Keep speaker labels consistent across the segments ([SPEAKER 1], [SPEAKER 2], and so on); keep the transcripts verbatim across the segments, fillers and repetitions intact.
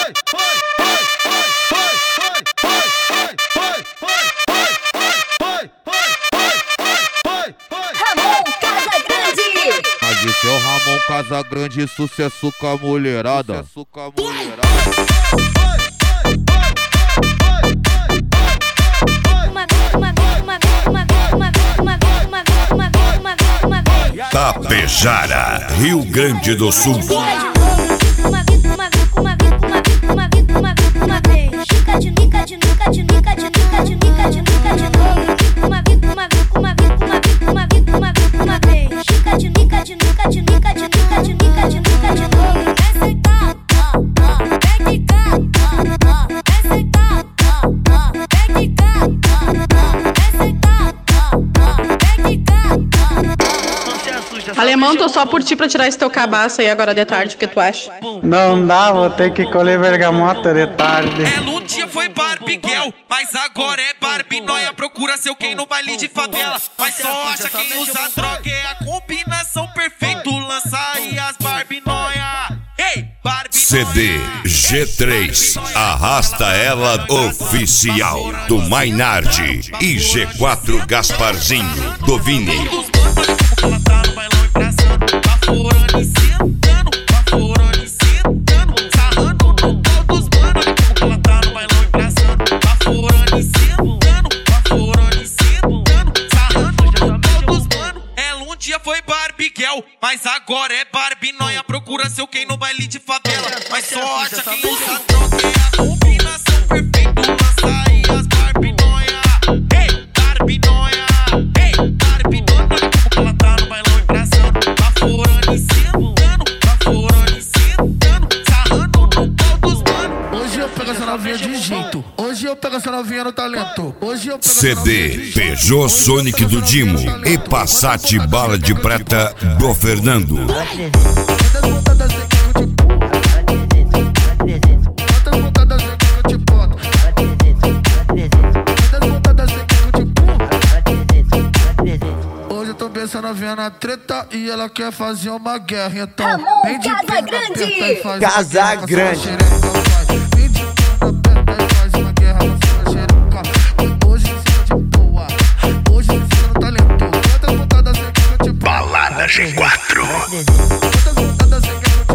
[SPEAKER 1] Ramon Casagrande.
[SPEAKER 2] Esse é o Ramon Casagrande, sucesso com a mulherada. Sucesso com a mulherada.
[SPEAKER 3] Tapejara, Rio Grande do Sul.
[SPEAKER 4] Alemão, tô só por ti pra tirar esse teu cabaço aí agora de tarde, o que tu acha?
[SPEAKER 5] Não dá, vou ter que colher bergamota de tarde.
[SPEAKER 6] É, no dia foi Barbiguel, mas agora é Barbie Noia. Procura seu quem no baile de favela, mas só acha quem usa droga. É a combinação perfeita, lança aí as Barbie Noia. Ei, Barbie
[SPEAKER 3] C D G três, Arrasta Ela Oficial, do Mainardi e G quatro Gasparzinho, do Vini.
[SPEAKER 6] Ela tá no bailão embraçando, baforando e sentando, baforando e sentando, sarrando no pau dos mano. Ela tá no bailão embraçando, baforando e sentando, baforando e sentando, sarrando no pau dos mano. Ela um dia foi Barbiguel, mas agora é Barbie Noia. Procura seu quem no baile de favela, mas só acha quem usa droga. É a combinação perfeita, lança aí as Barbie Noia. Ei, Barbie Noia, ei, Barbie Noia. Ela tá no bailão embraçando, baforando e sentando, baforando e sentando, sarrando no pau dos mano.
[SPEAKER 7] Hoje eu pego essa novinha de jeito, hoje eu pego essa novinha no talento. Hoje eu pego
[SPEAKER 3] C D Peugeot Sonic do Dimo e Passat Bala de Prata do Fernando.
[SPEAKER 7] Essa novinha na treta e ela quer fazer uma guerra. Então,
[SPEAKER 1] Ramon
[SPEAKER 7] vem de
[SPEAKER 1] Casagrande.
[SPEAKER 5] Casagrande.
[SPEAKER 7] Vem de perna e faz uma guerra na sua xereca. Hoje em cima de boa, hoje em cima no talento. Quantas pontadas você quer que eu te
[SPEAKER 3] Balada G quatro.
[SPEAKER 7] Quantas pontadas você quer que eu te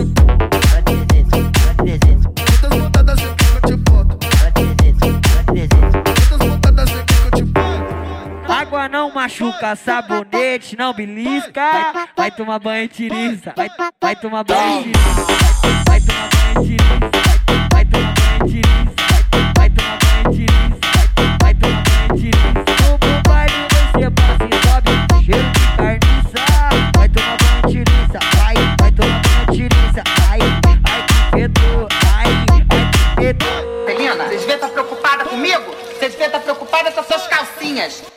[SPEAKER 7] Quantas pontadas você quer que eu te boto? Quantas pontadas você quer que eu te boto?
[SPEAKER 8] Água não machuca, sabonete não belisca. Vai tomar banho e tiriza. Vai, vai tomar banho e tiriza. Vai tomar banho e tiriza. Vai tomar banho e tiriza. Vai tomar banho e tiriza. Vai tomar banho e tiriza. No baile você passa e sobe, cheiro de carniça. Vai tomar banho e tiriza. Vai, vai tomar banho e tiriza. Ai, ai que fedor. Ai, ai que fedor.
[SPEAKER 9] Celina, vocês devem estar preocupada comigo? Vocês devem estar preocupada com as suas calcinhas.